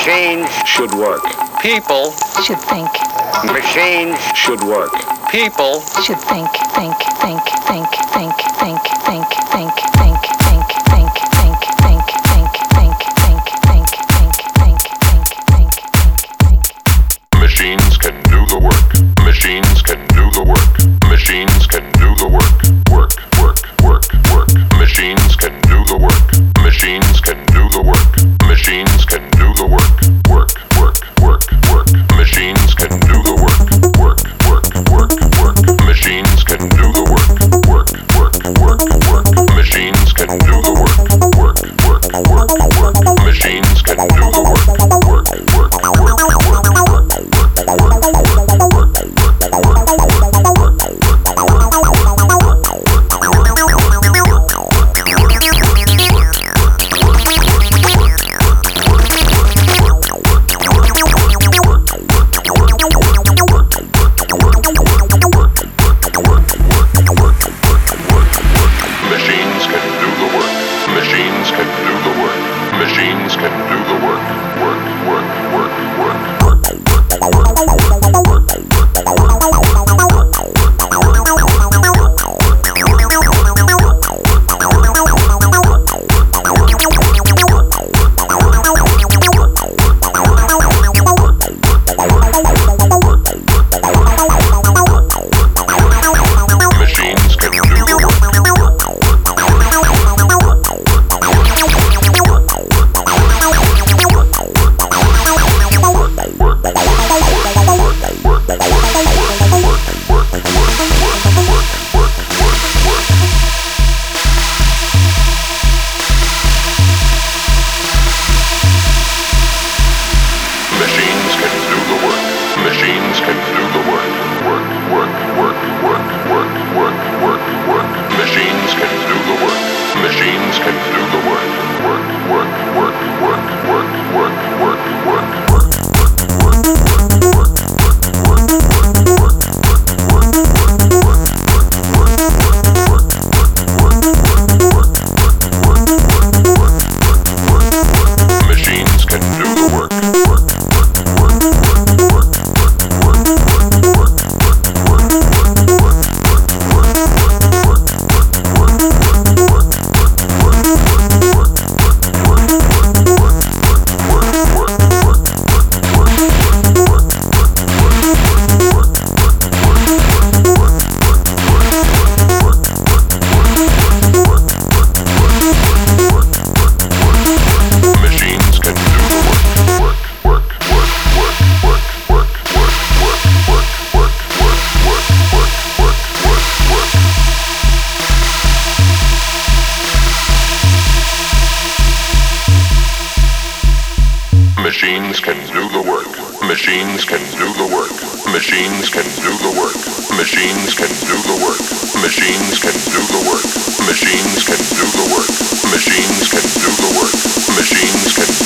Machines should work. People should think. Machines should work. People should think. Machines can do the work. Machines can do the work. Machines can do the work. Work. Machines can do the work. Machines can do the work. Machines can do the work. Work. Machines can do the work. Work. Machines can do the work. Work. Machines can do the work. Work. Machines can do the work. Work. Machines can do the work. Machines can do the work. Machines can do the work. Machines can do the work. Machines can do the work. Machines can do the work. Machines can do the work. Machines can